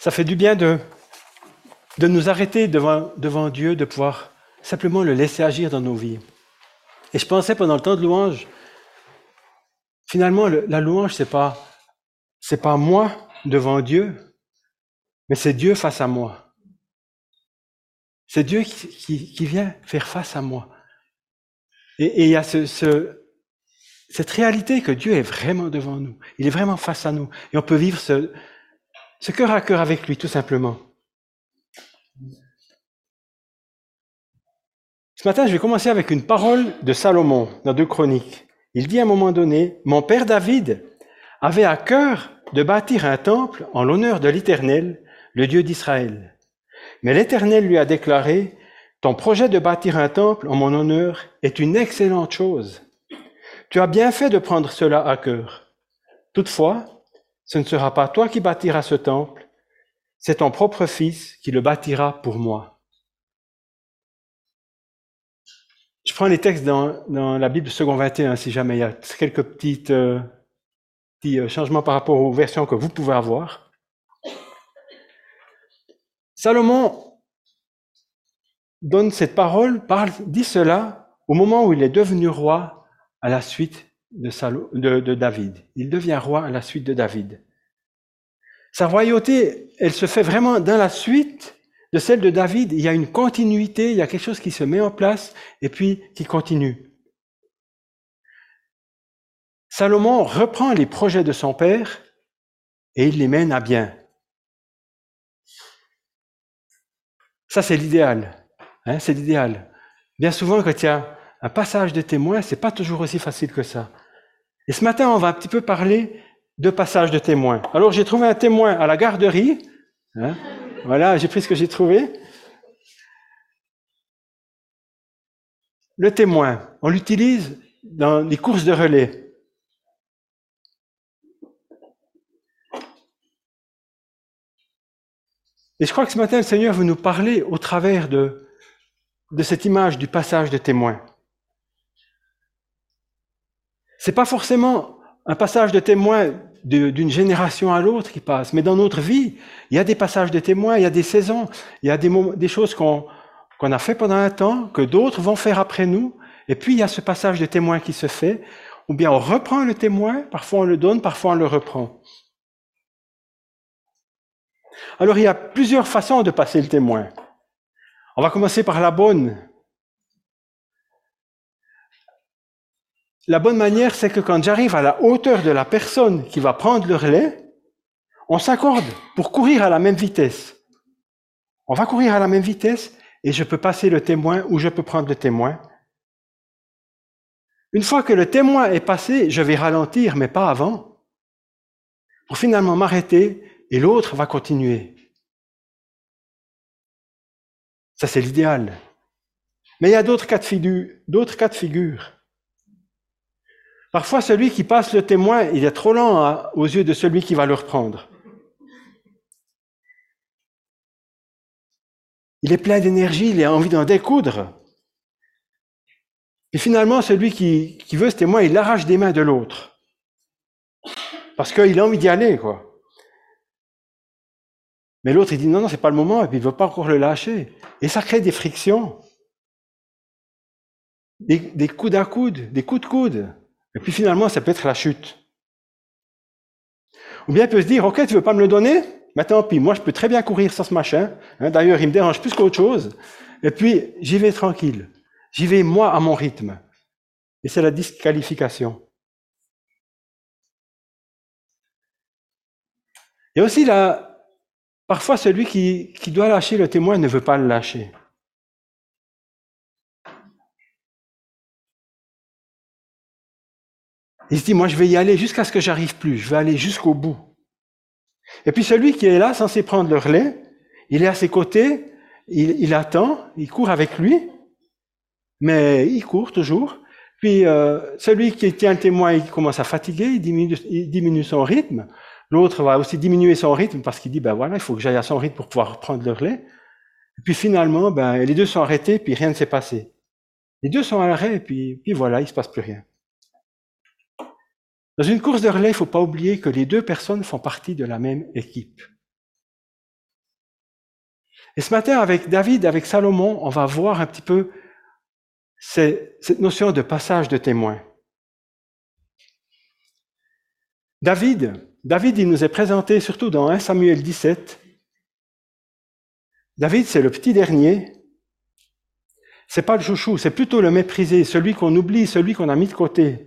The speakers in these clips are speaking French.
Ça fait du bien de nous arrêter devant Dieu, de pouvoir simplement le laisser agir dans nos vies. Et je pensais pendant le temps de louange, finalement, la louange, c'est pas moi devant Dieu, mais c'est Dieu face à moi. C'est Dieu qui vient faire face à moi. Et il y a cette réalité que Dieu est vraiment devant nous. Il est vraiment face à nous. Et on peut vivre ce cœur à cœur avec lui, tout simplement. Ce matin, je vais commencer avec une parole de Salomon dans 2 Chroniques. Il dit à un moment donné, « Mon père David avait à cœur de bâtir un temple en l'honneur de l'Éternel, le Dieu d'Israël. Mais l'Éternel lui a déclaré, « Ton projet de bâtir un temple en mon honneur est une excellente chose. Tu as bien fait de prendre cela à cœur. Toutefois, ce ne sera pas toi qui bâtiras ce temple, c'est ton propre fils qui le bâtira pour moi. » Je prends les textes dans la Bible second 21, si jamais il y a quelques petits changements par rapport aux versions que vous pouvez avoir. Salomon donne cette parole, dit cela au moment où il est devenu roi à la suite de David. Il devient roi à la suite de David. Sa royauté, elle se fait vraiment dans la suite de celle de David. Il y a une continuité, il y a quelque chose qui se met en place et puis qui continue. Salomon reprend les projets de son père et il les mène à bien. Ça, c'est l'idéal. C'est l'idéal. Bien souvent, quand il y a un passage de témoin, c'est pas toujours aussi facile que ça. Et ce matin, on va un petit peu parler de passage de témoin. Alors, j'ai trouvé un témoin à la garderie. Voilà, j'ai pris ce que j'ai trouvé. Le témoin, on l'utilise dans les courses de relais. Et je crois que ce matin, le Seigneur veut nous parler au travers de cette image du passage de témoin. C'est pas forcément un passage de témoin d'une génération à l'autre qui passe, mais dans notre vie, il y a des passages de témoins, il y a des saisons, il y a des choses qu'on a fait pendant un temps, que d'autres vont faire après nous, et puis il y a ce passage de témoin qui se fait, ou bien on reprend le témoin, parfois on le donne, parfois on le reprend. Alors il y a plusieurs façons de passer le témoin. On va commencer par la bonne. La bonne manière, c'est que quand j'arrive à la hauteur de la personne qui va prendre le relais, on s'accorde pour courir à la même vitesse. On va courir à la même vitesse et je peux passer le témoin ou je peux prendre le témoin. Une fois que le témoin est passé, je vais ralentir, mais pas avant, pour finalement m'arrêter et l'autre va continuer. Ça, c'est l'idéal. Mais il y a d'autres cas de figure. Parfois, celui qui passe le témoin, il est trop lent aux yeux de celui qui va le reprendre. Il est plein d'énergie, il a envie d'en découdre. Et finalement, celui qui veut ce témoin, il l'arrache des mains de l'autre. Parce qu'il a envie d'y aller, quoi. Mais l'autre, il dit non, c'est pas le moment, et puis il ne veut pas encore le lâcher. Et ça crée des frictions. Des coudes à coude, des coups de coude. Et puis finalement, ça peut être la chute. Ou bien il peut se dire, ok, tu veux pas me le donner? Mais tant pis, moi je peux très bien courir sans ce machin. D'ailleurs, il me dérange plus qu'autre chose. Et puis, j'y vais tranquille. J'y vais moi à mon rythme. Et c'est la disqualification. Et aussi, parfois, celui qui doit lâcher le témoin ne veut pas le lâcher. Il se dit, moi je vais y aller jusqu'à ce que j'arrive plus. Je vais aller jusqu'au bout. Et puis celui qui est là, censé prendre le relais, il est à ses côtés, il attend, il court avec lui, mais il court toujours. Puis celui qui tient le témoin, il commence à fatiguer, il diminue son rythme. L'autre va aussi diminuer son rythme parce qu'il dit, ben voilà, il faut que j'aille à son rythme pour pouvoir prendre le relais. Et puis finalement, les deux sont arrêtés, puis rien ne s'est passé. Les deux sont à l'arrêt, et puis voilà, il ne se passe plus rien. Dans une course de relais, il ne faut pas oublier que les deux personnes font partie de la même équipe. Et ce matin, avec David, avec Salomon, on va voir un petit peu cette notion de passage de témoin. David, il nous est présenté surtout dans 1 Samuel 17. David, c'est le petit dernier. C'est pas le chouchou, c'est plutôt le méprisé, celui qu'on oublie, celui qu'on a mis de côté.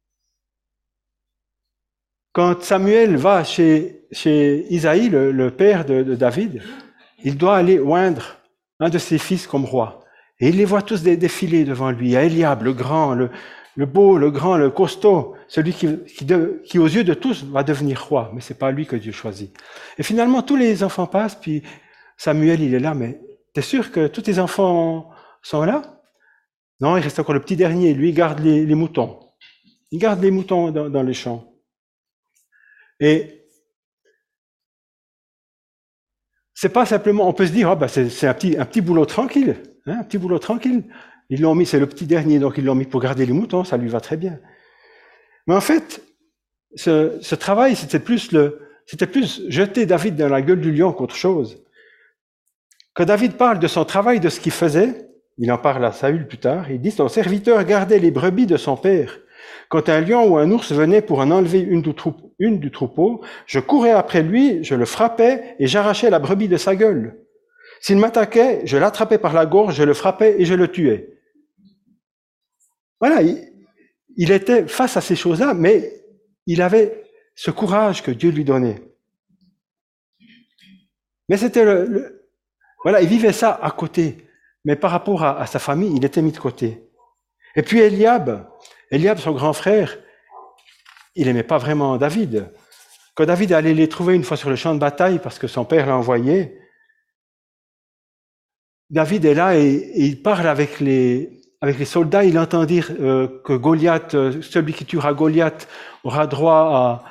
Quand Samuel va chez Isaïe, le père de David, il doit aller oindre un de ses fils comme roi. Et il les voit tous défiler devant lui. Il y a Eliab, le grand, le beau, le grand, le costaud, celui qui aux yeux de tous va devenir roi. Mais c'est pas lui que Dieu choisit. Et finalement, tous les enfants passent, puis Samuel, il est là, mais t'es sûr que tous tes enfants sont là? Non, il reste encore le petit dernier. Lui, il garde les moutons. Il garde les moutons dans les champs. Et c'est pas simplement, on peut se dire, ah ben c'est un petit boulot tranquille, hein, un petit boulot tranquille. Ils l'ont mis, c'est le petit dernier, donc ils l'ont mis pour garder les moutons, ça lui va très bien. Mais en fait, ce travail, c'était plus jeter David dans la gueule du lion qu'autre chose. Quand David parle de son travail, de ce qu'il faisait, il en parle à Saül plus tard, il dit, son serviteur gardait les brebis de son père. Quand un lion ou un ours venait pour en enlever une du troupeau, je courais après lui, je le frappais et j'arrachais la brebis de sa gueule. S'il m'attaquait, je l'attrapais par la gorge, je le frappais et je le tuais. Voilà, il était face à ces choses-là, mais il avait ce courage que Dieu lui donnait. Mais c'était voilà, il vivait ça à côté. Mais par rapport à sa famille, il était mis de côté. Et puis Eliab, son grand frère, il n'aimait pas vraiment David. Quand David allait les trouver une fois sur le champ de bataille, parce que son père l'a envoyé, David est là et il parle avec les soldats, il entend dire que Goliath, celui qui tuera Goliath, aura droit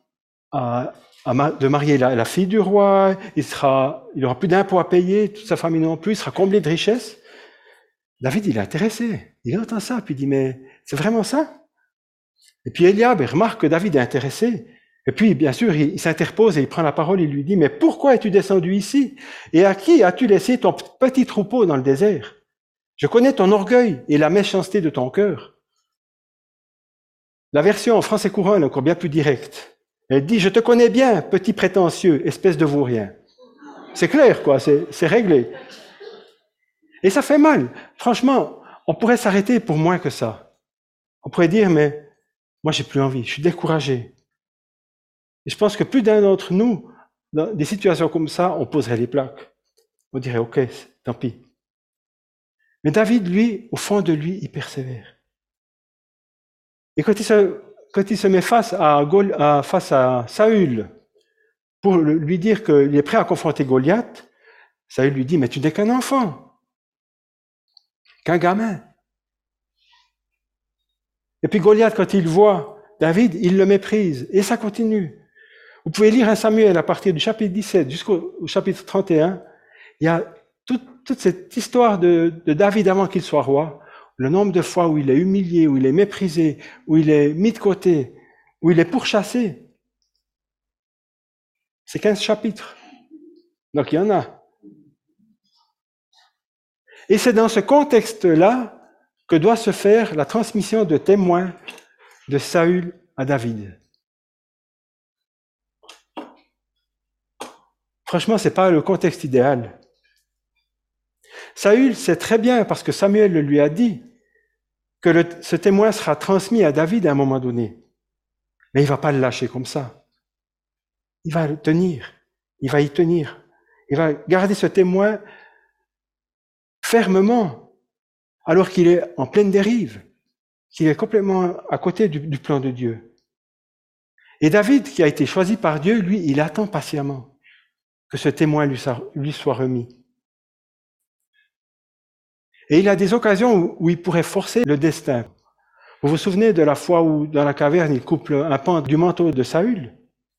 de marier la fille du roi, il aura plus d'impôts à payer, toute sa famille non plus, il sera comblé de richesses. David, il est intéressé. Il entend ça, puis il dit, mais c'est vraiment ça? Et puis Eliab, il remarque que David est intéressé. Et puis, bien sûr, il s'interpose et il prend la parole, il lui dit, mais pourquoi es-tu descendu ici? Et à qui as-tu laissé ton petit troupeau dans le désert? Je connais ton orgueil et la méchanceté de ton cœur. La version en français courant est encore bien plus directe. Elle dit, je te connais bien, petit prétentieux, espèce de vaurien. C'est clair, quoi, c'est réglé. Et ça fait mal. Franchement, on pourrait s'arrêter pour moins que ça. On pourrait dire, mais moi, j'ai plus envie, je suis découragé. Et je pense que plus d'un d'entre nous, dans des situations comme ça, on poserait les plaques. On dirait, ok, tant pis. Mais David, lui, au fond de lui, il persévère. Et quand il se met face à Saül, pour lui dire qu'il est prêt à confronter Goliath, Saül lui dit, mais tu n'es qu'un enfant, qu'un gamin. Et puis Goliath, quand il voit David, il le méprise. Et ça continue. Vous pouvez lire un Samuel à partir du chapitre 17 jusqu'au chapitre 31. Il y a toute cette histoire de David avant qu'il soit roi. Le nombre de fois où il est humilié, où il est méprisé, où il est mis de côté, où il est pourchassé. C'est 15 chapitres. Donc il y en a. Et c'est dans ce contexte-là que doit se faire la transmission de témoins de Saül à David. Franchement, ce n'est pas le contexte idéal. Saül sait très bien, parce que Samuel le lui a dit, que ce témoin sera transmis à David à un moment donné. Mais il ne va pas le lâcher comme ça. Il va le tenir. Il va y tenir. Il va garder ce témoin fermement, alors qu'il est en pleine dérive, qu'il est complètement à côté du plan de Dieu. Et David, qui a été choisi par Dieu, lui, il attend patiemment que ce témoin lui soit remis. Et il a des occasions où il pourrait forcer le destin. Vous vous souvenez de la fois où, dans la caverne, il coupe un pan du manteau de Saül?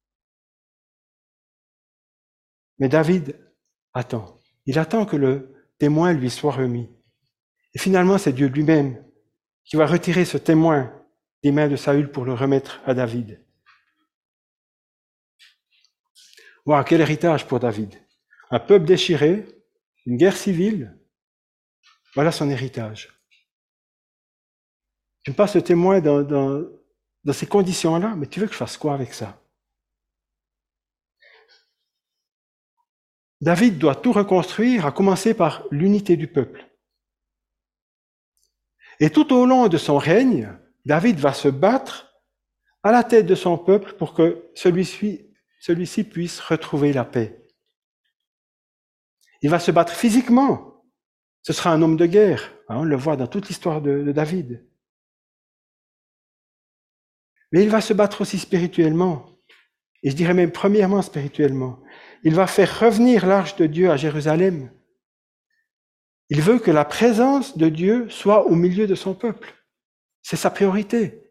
Mais David attend. Il attend que le témoin lui soit remis. Et finalement, c'est Dieu lui-même qui va retirer ce témoin des mains de Saül pour le remettre à David. Wow, quel héritage pour David. Un peuple déchiré, une guerre civile, voilà son héritage. Tu me passes le témoin dans ces conditions-là, mais tu veux que je fasse quoi avec ça? David doit tout reconstruire, à commencer par l'unité du peuple. Et tout au long de son règne, David va se battre à la tête de son peuple pour que celui-ci puisse retrouver la paix. Il va se battre physiquement. Ce sera un homme de guerre. On le voit dans toute l'histoire de David. Mais il va se battre aussi spirituellement. Et je dirais même premièrement spirituellement. Il va faire revenir l'arche de Dieu à Jérusalem. Il veut que la présence de Dieu soit au milieu de son peuple. C'est sa priorité.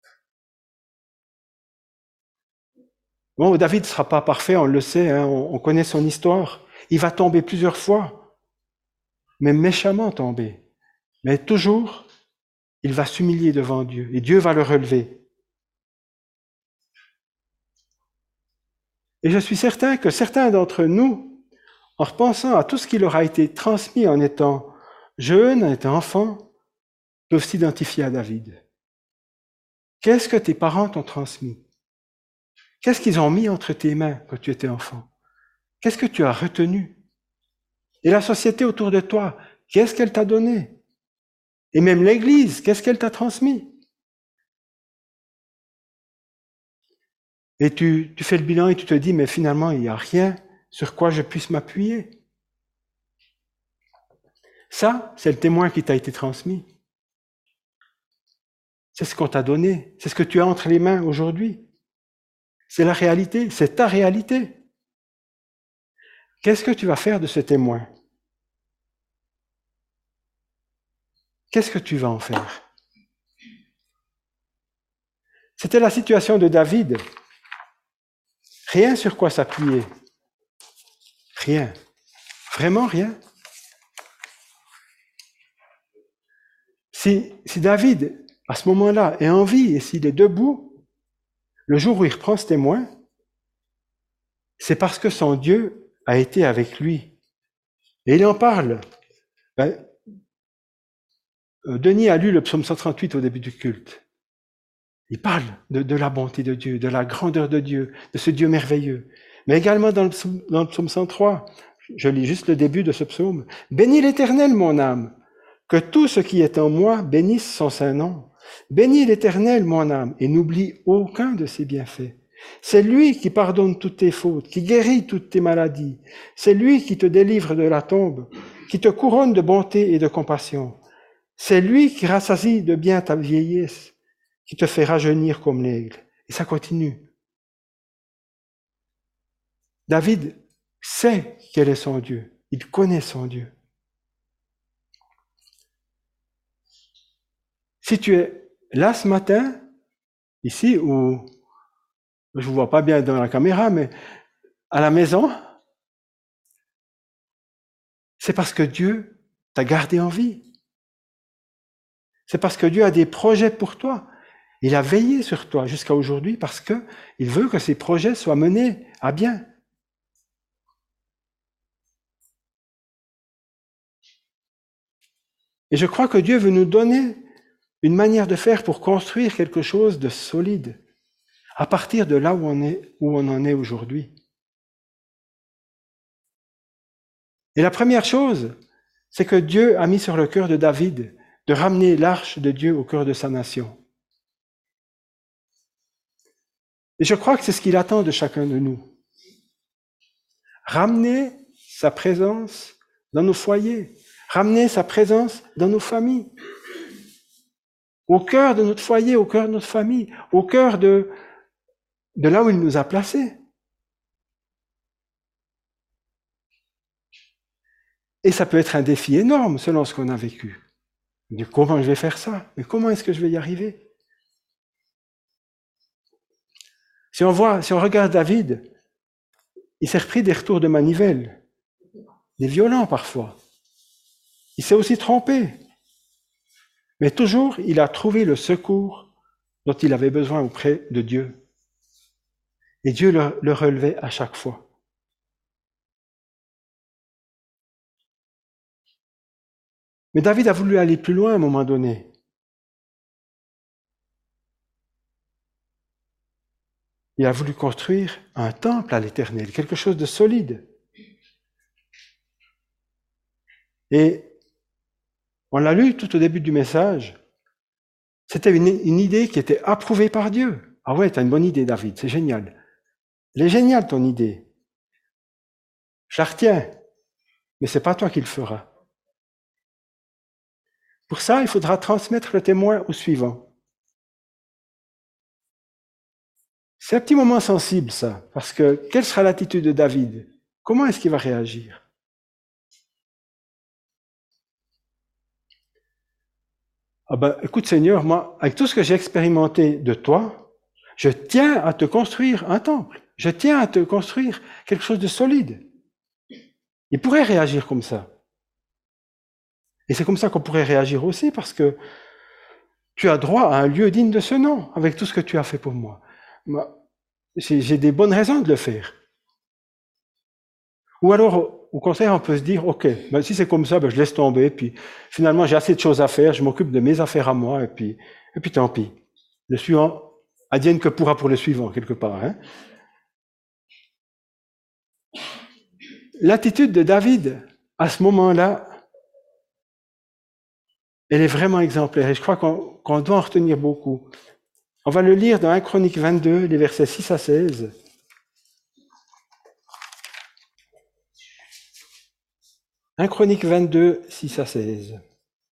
Bon, David ne sera pas parfait, on le sait, on connaît son histoire. Il va tomber plusieurs fois, mais méchamment tomber. Mais toujours, il va s'humilier devant Dieu et Dieu va le relever. Et je suis certain que certains d'entre nous, en repensant à tout ce qui leur a été transmis en étant jeunes, en étant enfants, peuvent s'identifier à David. Qu'est-ce que tes parents t'ont transmis? Qu'est-ce qu'ils ont mis entre tes mains quand tu étais enfant? Qu'est-ce que tu as retenu? Et la société autour de toi, qu'est-ce qu'elle t'a donné? Et même l'Église, qu'est-ce qu'elle t'a transmis? Et tu fais le bilan et tu te dis, mais finalement, il n'y a rien sur quoi je puisse m'appuyer. Ça, c'est le témoin qui t'a été transmis. C'est ce qu'on t'a donné. C'est ce que tu as entre les mains aujourd'hui. C'est la réalité. C'est ta réalité. Qu'est-ce que tu vas faire de ce témoin? Qu'est-ce que tu vas en faire? C'était la situation de David. Rien sur quoi s'appuyer. Rien. Vraiment rien. Si David, à ce moment-là, est en vie et s'il est debout, le jour où il reprend ce témoin, c'est parce que son Dieu a été avec lui. Et il en parle. Denis a lu le psaume 138 au début du culte. Il parle de la bonté de Dieu, de la grandeur de Dieu, de ce Dieu merveilleux. Mais également dans le psaume 103, je lis juste le début de ce psaume. « Bénis l'Éternel, mon âme, que tout ce qui est en moi bénisse son saint nom. Bénis l'Éternel, mon âme, et n'oublie aucun de ses bienfaits. C'est lui qui pardonne toutes tes fautes, qui guérit toutes tes maladies. C'est lui qui te délivre de la tombe, qui te couronne de bonté et de compassion. C'est lui qui rassasie de bien ta vieillesse, qui te fait rajeunir comme l'aigle. » Et ça continue. David sait quel est son Dieu. Il connaît son Dieu. Si tu es là ce matin, ici, ou je ne vous vois pas bien dans la caméra, mais à la maison, c'est parce que Dieu t'a gardé en vie. C'est parce que Dieu a des projets pour toi. Il a veillé sur toi jusqu'à aujourd'hui parce qu'il veut que ces projets soient menés à bien. Et je crois que Dieu veut nous donner une manière de faire pour construire quelque chose de solide à partir de là où on en est aujourd'hui. Et la première chose, c'est que Dieu a mis sur le cœur de David de ramener l'arche de Dieu au cœur de sa nation. Et je crois que c'est ce qu'il attend de chacun de nous. Ramener sa présence dans nos foyers, ramener sa présence dans nos familles, au cœur de notre foyer, au cœur de notre famille, au cœur de là où il nous a placés. Et ça peut être un défi énorme selon ce qu'on a vécu. Mais comment je vais faire ça? Mais comment est-ce que je vais y arriver? Si on regarde David, il s'est repris des retours de manivelle, des violents parfois. Il s'est aussi trompé. Mais toujours, il a trouvé le secours dont il avait besoin auprès de Dieu. Et Dieu le relevait à chaque fois. Mais David a voulu aller plus loin à un moment donné. Il a voulu construire un temple à l'Éternel, quelque chose de solide. Et on l'a lu tout au début du message, c'était une idée qui était approuvée par Dieu. Ah ouais, t'as une bonne idée, David, c'est génial. Elle est géniale, ton idée. Je la retiens, mais c'est pas toi qui le feras. Pour ça, il faudra transmettre le témoin au suivant. C'est un petit moment sensible, ça, parce que quelle sera l'attitude de David? Comment est-ce qu'il va réagir? Ah ben, écoute Seigneur, moi, avec tout ce que j'ai expérimenté de toi, je tiens à te construire un temple. Je tiens à te construire quelque chose de solide. Il pourrait réagir comme ça. Et c'est comme ça qu'on pourrait réagir aussi, parce que tu as droit à un lieu digne de ce nom, avec tout ce que tu as fait pour moi. J'ai des bonnes raisons de le faire. Ou alors, au contraire, on peut se dire, ok, ben, si c'est comme ça, ben, je laisse tomber, puis finalement j'ai assez de choses à faire, je m'occupe de mes affaires à moi, et puis tant pis. Le suivant, advienne que pourra pour le suivant, quelque part. Hein. L'attitude de David, à ce moment-là, elle est vraiment exemplaire, et je crois qu'on doit en retenir beaucoup. On va le lire dans 1 Chronique 22, les versets 6 à 16. 1 Chronique 22, 6 à 16.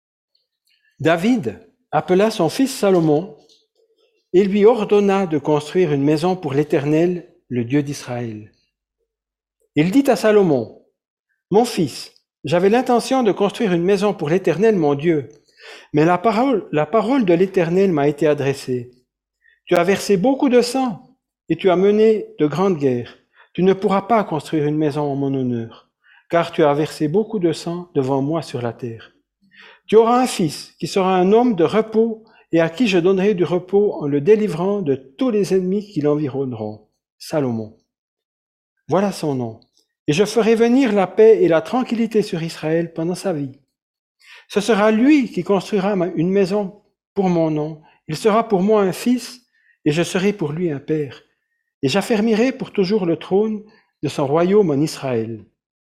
David appela son fils Salomon et lui ordonna de construire une maison pour l'Éternel, le Dieu d'Israël. Il dit à Salomon, « Mon fils, j'avais l'intention de construire une maison pour l'Éternel, mon Dieu, mais la parole de l'Éternel m'a été adressée. Tu as versé beaucoup de sang et tu as mené de grandes guerres. Tu ne pourras pas construire une maison en mon honneur, car tu as versé beaucoup de sang devant moi sur la terre. Tu auras un fils qui sera un homme de repos et à qui je donnerai du repos en le délivrant de tous les ennemis qui l'environneront. Salomon. Voilà son nom. Et je ferai venir la paix et la tranquillité sur Israël pendant sa vie. Ce sera lui qui construira une maison pour mon nom. Il sera pour moi un fils et je serai pour lui un père. Et j'affermirai pour toujours le trône de son royaume en Israël.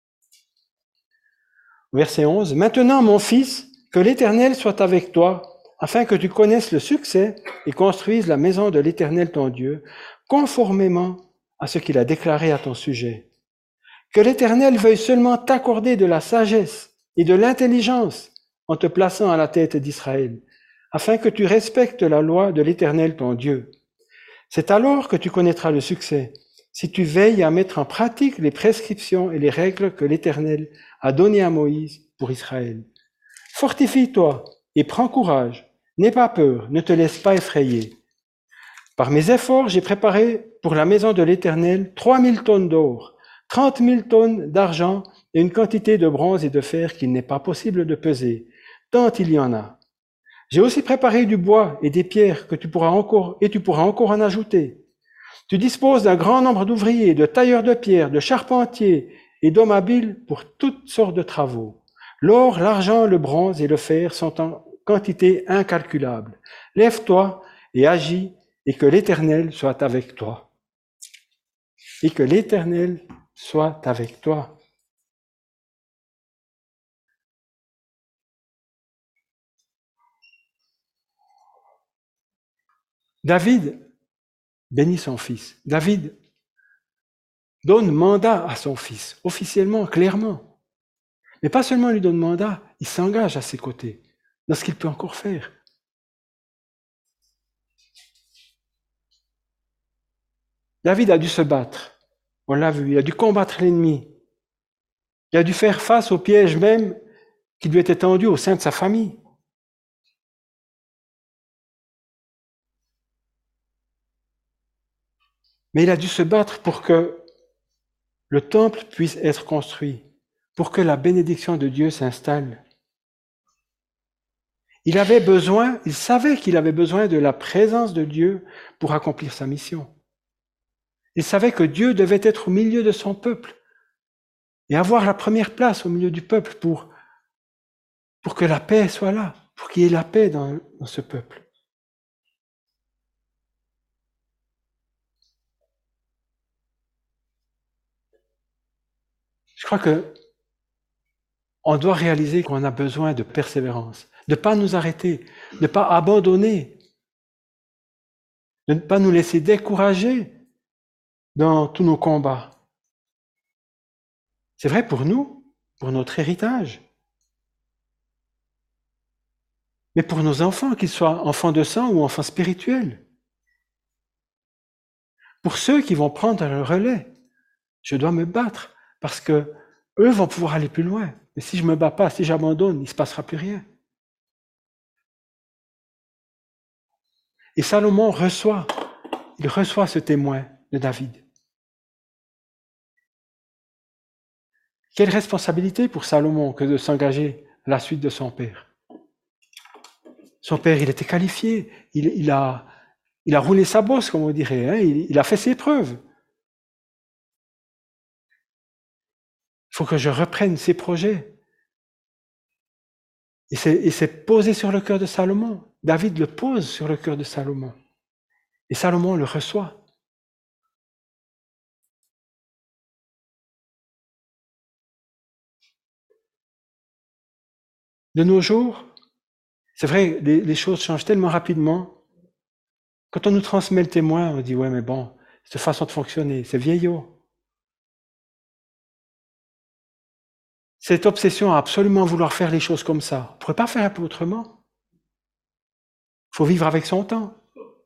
Verset 11. Maintenant, mon fils, que l'Éternel soit avec toi, afin que tu connaisses le succès et construises la maison de l'Éternel ton Dieu, conformément à ce qu'il a déclaré à ton sujet. Que l'Éternel veuille seulement t'accorder de la sagesse et de l'intelligence en te plaçant à la tête d'Israël, afin que tu respectes la loi de l'Éternel ton Dieu. C'est alors que tu connaîtras le succès, si tu veilles à mettre en pratique les prescriptions et les règles que l'Éternel a données à Moïse pour Israël. Fortifie-toi et prends courage, n'aie pas peur, ne te laisse pas effrayer. Par mes efforts, j'ai préparé pour la maison de l'Éternel 3000 tonnes d'or, 30 000 tonnes d'argent et une quantité de bronze et de fer qu'il n'est pas possible de peser, tant il y en a. J'ai aussi préparé du bois et des pierres que tu pourras encore en ajouter. Tu disposes d'un grand nombre d'ouvriers, de tailleurs de pierre, de charpentiers et d'hommes habiles pour toutes sortes de travaux. L'or, l'argent, le bronze et le fer sont en quantité incalculable. Lève-toi et agis, et que l'Éternel soit avec toi. Et que l'Éternel soit avec toi. David bénit son fils. David donne mandat à son fils, officiellement, clairement. Mais pas seulement il lui donne mandat, il s'engage à ses côtés, dans ce qu'il peut encore faire. David a dû se battre, on l'a vu, il a dû combattre l'ennemi. Il a dû faire face au piège même qui lui était tendu au sein de sa famille. Mais il a dû se battre pour que le temple puisse être construit, pour que la bénédiction de Dieu s'installe. Il savait qu'il avait besoin de la présence de Dieu pour accomplir sa mission. Il savait que Dieu devait être au milieu de son peuple et avoir la première place au milieu du peuple pour pour que la paix soit là, pour qu'il y ait la paix dans ce peuple. Je crois que on doit réaliser qu'on a besoin de persévérance, de ne pas nous arrêter, de ne pas abandonner, de ne pas nous laisser décourager dans tous nos combats. C'est vrai pour nous, pour notre héritage, mais pour nos enfants, qu'ils soient enfants de sang ou enfants spirituels. Pour ceux qui vont prendre le relais, je dois me battre parce que eux vont pouvoir aller plus loin. Mais si je me bats pas, si j'abandonne, il ne se passera plus rien. Et Salomon reçoit ce témoin de David. Quelle responsabilité pour Salomon que de s'engager à la suite de son père. Son père, il était qualifié, il a roulé sa bosse, comme on dirait, hein, il a fait ses preuves. Il faut que je reprenne ses projets. Et c'est posé sur le cœur de Salomon. David le pose sur le cœur de Salomon. Et Salomon le reçoit. De nos jours, c'est vrai, les choses changent tellement rapidement. Quand on nous transmet le témoin, on dit, ouais, mais bon, cette façon de fonctionner, c'est vieillot. Cette obsession à absolument vouloir faire les choses comme ça, on ne pourrait pas faire un peu autrement. Il faut vivre avec son temps.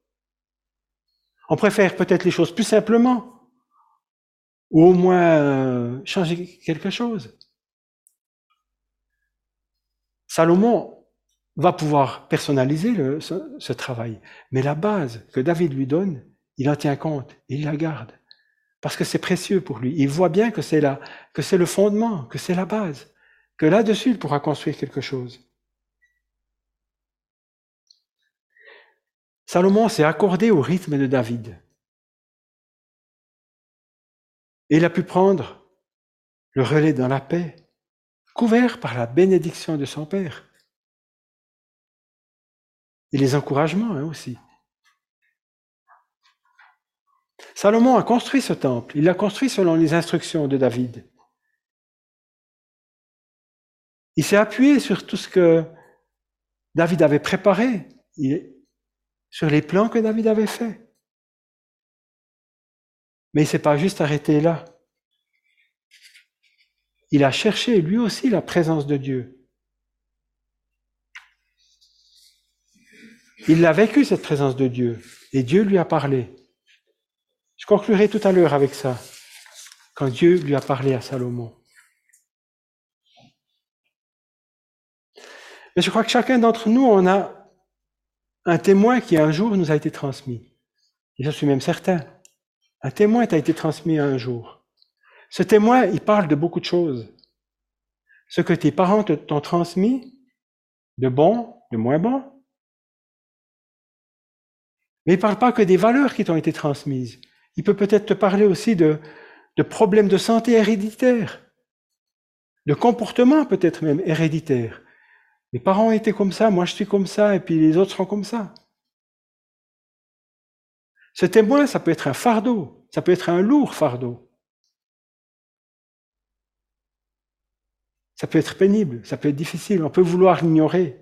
On préfère peut-être les choses plus simplement, ou au moins changer quelque chose. Salomon va pouvoir personnaliser ce travail, mais la base que David lui donne, il en tient compte, il la garde, parce que c'est précieux pour lui. Il voit bien que c'est le fondement, que c'est la base, que là-dessus il pourra construire quelque chose. Salomon s'est accordé au rythme de David. Et il a pu prendre le relais dans la paix, couvert par la bénédiction de son père. Et les encouragements aussi. Salomon a construit ce temple. Il l'a construit selon les instructions de David. Il s'est appuyé sur tout ce que David avait préparé, sur les plans que David avait faits. Mais il ne s'est pas juste arrêté là. Il a cherché lui aussi la présence de Dieu. Il a vécu cette présence de Dieu et Dieu lui a parlé. Je conclurai tout à l'heure avec ça, quand Dieu lui a parlé à Salomon. Mais je crois que chacun d'entre nous, on a un témoin qui un jour nous a été transmis. Et je suis même certain. Un témoin t'a été transmis un jour. Ce témoin, il parle de beaucoup de choses. Ce que tes parents t'ont transmis, de bon, de moins bon. Mais il ne parle pas que des valeurs qui t'ont été transmises. Il peut peut-être te parler aussi de problèmes de santé héréditaires, de comportements peut-être même héréditaires. Mes parents étaient comme ça, moi je suis comme ça, et puis les autres seront comme ça. Ce témoin, ça peut être un fardeau, ça peut être un lourd fardeau. Ça peut être pénible, ça peut être difficile, on peut vouloir l'ignorer.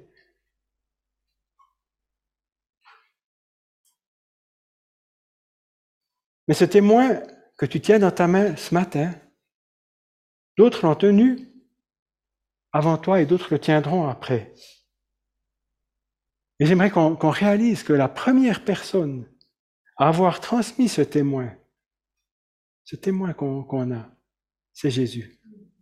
Mais ce témoin que tu tiens dans ta main ce matin, d'autres l'ont tenu avant toi et d'autres le tiendront après. Et j'aimerais qu'on réalise que la première personne à avoir transmis ce témoin qu'on a, c'est Jésus.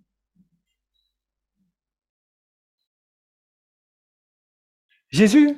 Jésus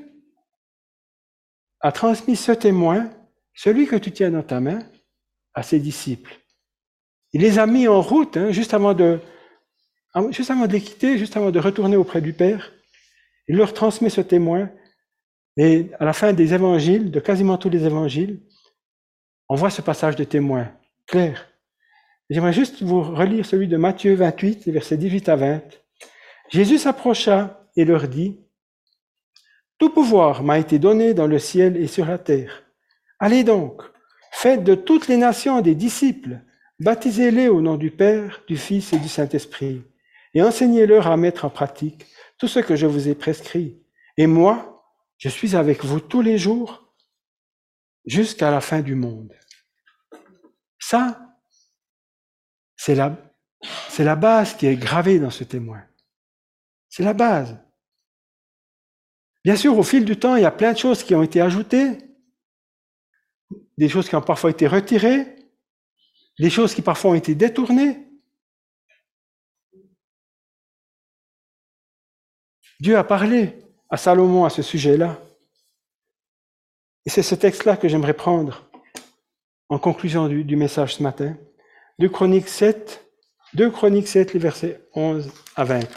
a transmis ce témoin, celui que tu tiens dans ta main, à ses disciples. Il les a mis en route, juste avant de les quitter, juste avant de retourner auprès du Père. Il leur transmet ce témoin. Et à la fin des évangiles, de quasiment tous les évangiles, on voit ce passage de témoin clair. J'aimerais juste vous relire celui de Matthieu 28, versets 18 à 20. Jésus s'approcha et leur dit, « Tout pouvoir m'a été donné dans le ciel et sur la terre. Allez donc, faites de toutes les nations des disciples, baptisez-les au nom du Père, du Fils et du Saint-Esprit, et enseignez-leur à mettre en pratique tout ce que je vous ai prescrit. Et moi, je suis avec vous tous les jours jusqu'à la fin du monde. » Ça, c'est la base qui est gravée dans ce témoin. C'est la base. Bien sûr, au fil du temps, il y a plein de choses qui ont été ajoutées, des choses qui ont parfois été retirées, des choses qui parfois ont été détournées. Dieu a parlé à Salomon à ce sujet-là. Et c'est ce texte-là que j'aimerais prendre en conclusion du message ce matin. 2 Chroniques 7, les versets 11 à 20.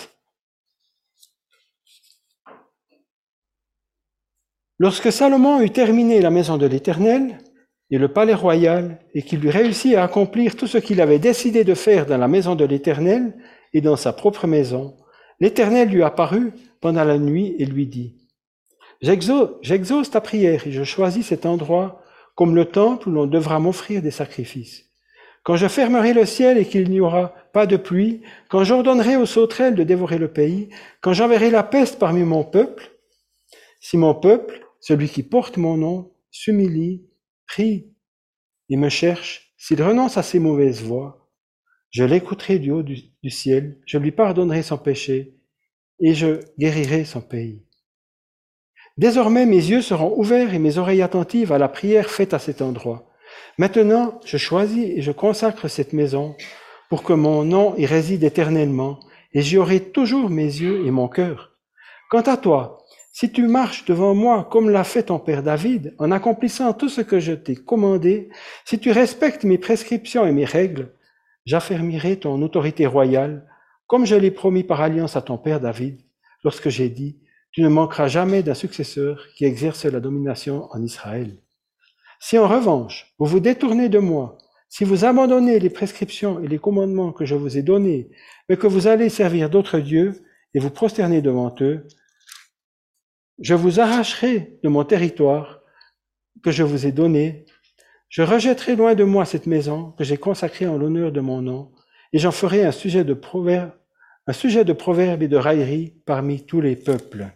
Lorsque Salomon eut terminé la maison de l'Éternel et le palais royal, et qu'il eut réussi à accomplir tout ce qu'il avait décidé de faire dans la maison de l'Éternel et dans sa propre maison, l'Éternel lui apparut pendant la nuit et lui dit, « J'exauce ta prière et je choisis cet endroit comme le temple où l'on devra m'offrir des sacrifices. Quand je fermerai le ciel et qu'il n'y aura pas de pluie, quand j'ordonnerai aux sauterelles de dévorer le pays, quand j'enverrai la peste parmi mon peuple, si mon peuple, celui qui porte mon nom, s'humilie, prie et me cherche, s'il renonce à ses mauvaises voies, je l'écouterai du haut du ciel, je lui pardonnerai son péché et je guérirai son pays. Désormais, mes yeux seront ouverts et mes oreilles attentives à la prière faite à cet endroit. Maintenant, je choisis et je consacre cette maison pour que mon nom y réside éternellement et j'y aurai toujours mes yeux et mon cœur. Quant à toi, si tu marches devant moi comme l'a fait ton père David, en accomplissant tout ce que je t'ai commandé, si tu respectes mes prescriptions et mes règles, j'affermirai ton autorité royale, comme je l'ai promis par alliance à ton père David, lorsque j'ai dit, tu ne manqueras jamais d'un successeur qui exerce la domination en Israël. Si en revanche, vous vous détournez de moi, si vous abandonnez les prescriptions et les commandements que je vous ai donnés, mais que vous allez servir d'autres dieux et vous prosterner devant eux, je vous arracherai de mon territoire que je vous ai donné, je rejetterai loin de moi cette maison que j'ai consacrée en l'honneur de mon nom, et j'en ferai un sujet de proverbe et de raillerie parmi tous les peuples.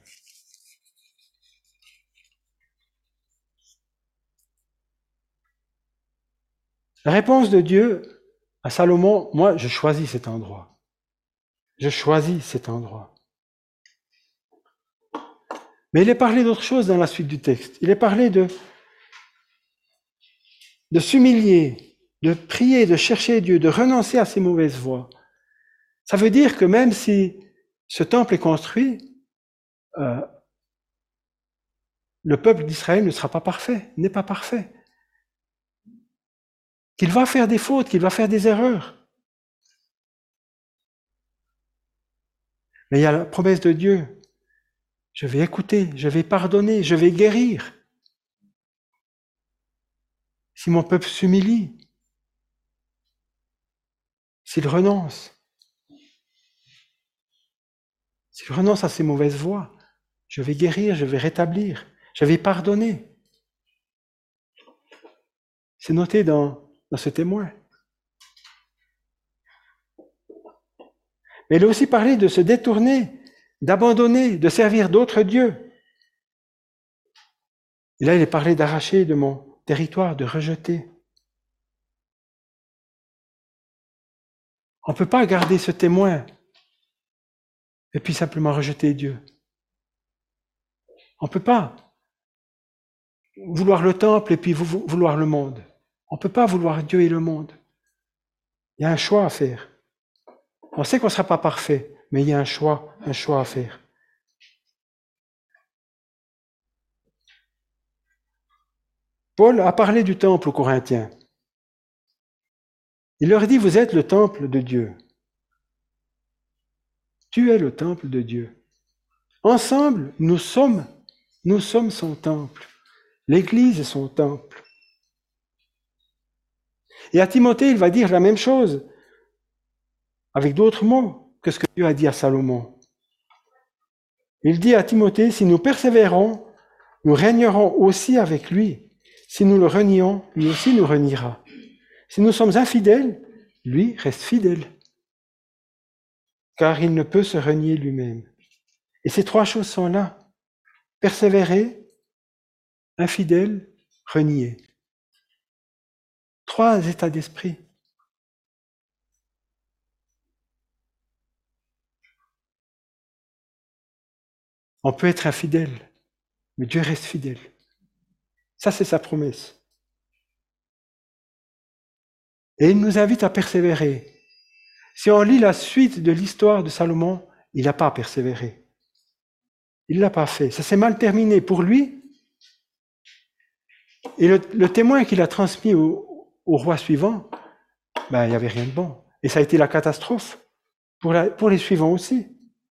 La réponse de Dieu à Salomon, moi, je choisis cet endroit. Je choisis cet endroit. Mais il est parlé d'autre chose dans la suite du texte. Il est parlé de s'humilier, de prier, de chercher Dieu, de renoncer à ses mauvaises voies. Ça veut dire que même si ce temple est construit, le peuple d'Israël ne sera pas parfait, n'est pas parfait. Qu'il va faire des fautes, qu'il va faire des erreurs. Mais il y a la promesse de Dieu. Je vais écouter, je vais pardonner, je vais guérir. Si mon peuple s'humilie, s'il renonce à ses mauvaises voies, je vais guérir, je vais rétablir, je vais pardonner. C'est noté dans ce témoin. Mais il a aussi parlé de se détourner, d'abandonner, de servir d'autres dieux. Et là, il est parlé d'arracher de mon territoire, de rejeter. On ne peut pas garder ce témoin et puis simplement rejeter Dieu. On ne peut pas vouloir le temple et puis vouloir le monde. On ne peut pas vouloir Dieu et le monde. Il y a un choix à faire. On sait qu'on ne sera pas parfait, mais il y a un choix à faire. Paul a parlé du temple aux Corinthiens. Il leur dit, vous êtes le temple de Dieu. Tu es le temple de Dieu. Ensemble, nous sommes son temple. L'Église est son temple. Et à Timothée, il va dire la même chose, avec d'autres mots que ce que Dieu a dit à Salomon. Il dit à Timothée, si nous persévérons, nous régnerons aussi avec lui. Si nous le renions, lui aussi nous reniera. Si nous sommes infidèles, lui reste fidèle, car il ne peut se renier lui-même. Et ces trois choses sont là. Persévérer, infidèle, renier. Trois états d'esprit. On peut être infidèle, mais Dieu reste fidèle. Ça, c'est sa promesse. Et il nous invite à persévérer. Si on lit la suite de l'histoire de Salomon, il n'a pas persévéré. Il ne l'a pas fait. Ça s'est mal terminé pour lui. Et le témoin qu'il a transmis au roi suivant, il n'y avait rien de bon. Et ça a été la catastrophe pour les suivants aussi.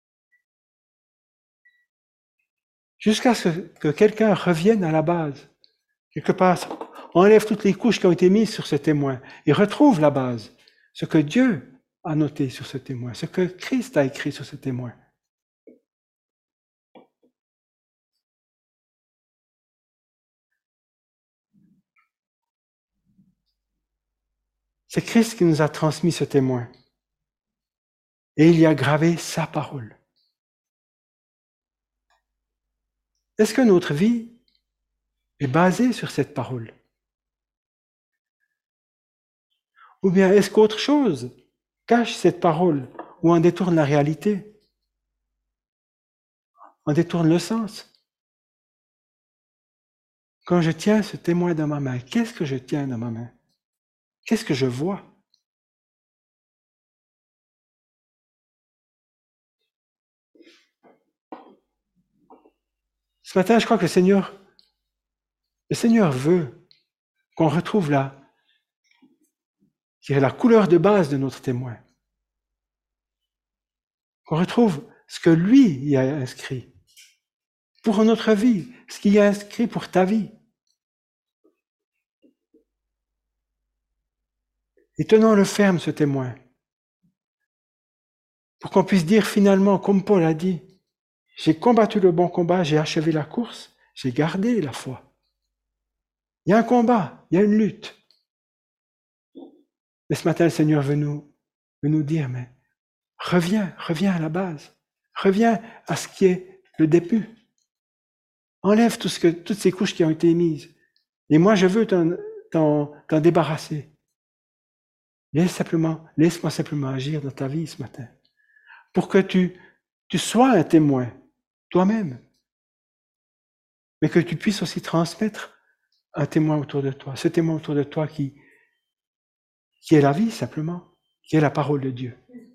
Jusqu'à ce que quelqu'un revienne à la base. Quelque part, enlève toutes les couches qui ont été mises sur ce témoin et retrouve la base. Ce que Dieu a noté sur ce témoin, ce que Christ a écrit sur ce témoin. C'est Christ qui nous a transmis ce témoin. Et il y a gravé sa parole. Est-ce que notre vie est basée sur cette parole? Ou bien est-ce qu'autre chose cache cette parole ou en détourne la réalité? En détourne le sens? Quand je tiens ce témoin dans ma main, qu'est-ce que je tiens dans ma main? Qu'est-ce que je vois? Ce matin, je crois que le Seigneur veut qu'on retrouve la couleur de base de notre témoin. Qu'on retrouve ce que lui y a inscrit pour notre vie, ce qu'il y a inscrit pour ta vie. Et tenons-le ferme, ce témoin, pour qu'on puisse dire finalement, comme Paul a dit, j'ai combattu le bon combat, j'ai achevé la course, j'ai gardé la foi. Il y a un combat, il y a une lutte. Mais ce matin, le Seigneur veut nous dire, mais reviens à la base. Reviens à ce qui est le début. Enlève toutes ces couches qui ont été mises. Et moi, je veux t'en débarrasser. Laisse-moi simplement agir dans ta vie ce matin. Pour que tu sois un témoin, toi-même. Mais que tu puisses aussi transmettre un témoin autour de toi. Ce témoin autour de toi qui est la vie, simplement. Qui est la parole de Dieu.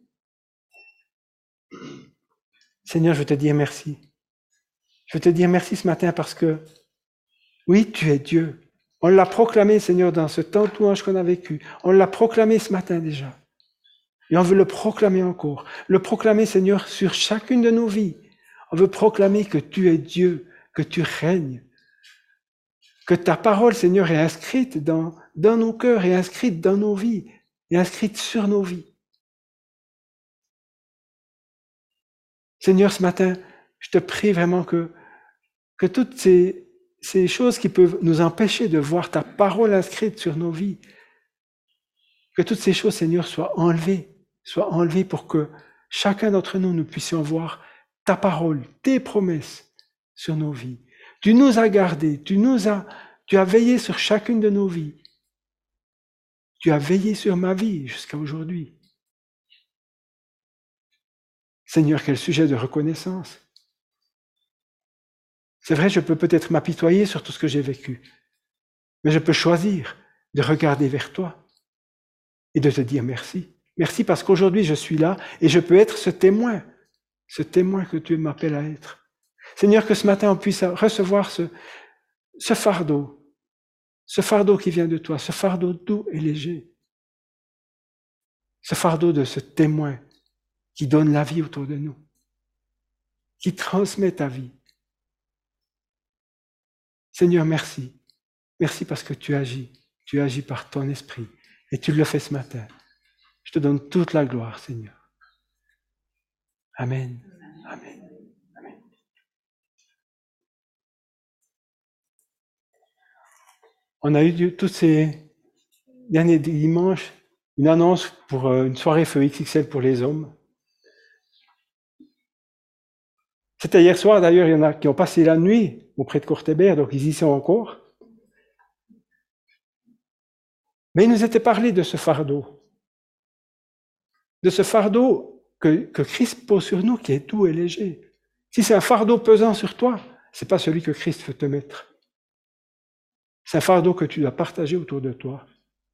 Seigneur, je veux te dire merci. Je veux te dire merci ce matin parce que, oui, tu es Dieu. On l'a proclamé, Seigneur, dans ce temps de louange qu'on a vécu. On l'a proclamé ce matin déjà. Et on veut le proclamer encore. Le proclamer, Seigneur, sur chacune de nos vies. On veut proclamer que tu es Dieu, que tu règnes. Que ta parole, Seigneur, est inscrite dans nos cœurs, est inscrite dans nos vies, est inscrite sur nos vies. Seigneur, ce matin, je te prie vraiment que toutes ces choses qui peuvent nous empêcher de voir ta parole inscrite sur nos vies, que toutes ces choses, Seigneur, soient enlevées pour que chacun d'entre nous puissions voir ta parole, tes promesses sur nos vies. Tu nous as gardés, tu as veillé sur chacune de nos vies. Tu as veillé sur ma vie jusqu'à aujourd'hui. Seigneur, quel sujet de reconnaissance. C'est vrai, je peux peut-être m'apitoyer sur tout ce que j'ai vécu, mais je peux choisir de regarder vers toi et de te dire merci. Merci parce qu'aujourd'hui je suis là et je peux être ce témoin que tu m'appelles à être. Seigneur, que ce matin on puisse recevoir ce fardeau qui vient de toi, ce fardeau doux et léger, ce fardeau de ce témoin qui donne la vie autour de nous, qui transmet ta vie. Seigneur, merci. Merci parce que tu agis par ton esprit et tu le fais ce matin. Je te donne toute la gloire, Seigneur. Amen. Amen. On a eu tous ces derniers dimanches une annonce pour une soirée feu XXL pour les hommes. C'était hier soir, d'ailleurs, il y en a qui ont passé la nuit auprès de Courtébert, donc ils y sont encore. Mais il nous était parlé de ce fardeau que Christ pose sur nous, qui est doux et léger. Si c'est un fardeau pesant sur toi, c'est pas celui que Christ veut te mettre. C'est un fardeau que tu dois partager autour de toi.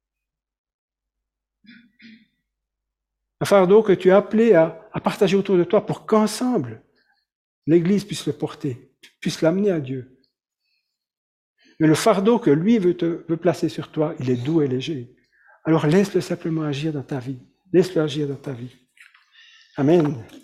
Un fardeau que tu es appelé à partager autour de toi pour qu'ensemble, l'Église puisse le porter, puisse l'amener à Dieu. Mais le fardeau que lui veut placer sur toi, il est doux et léger. Alors laisse-le simplement agir dans ta vie. Laisse-le agir dans ta vie. Amen.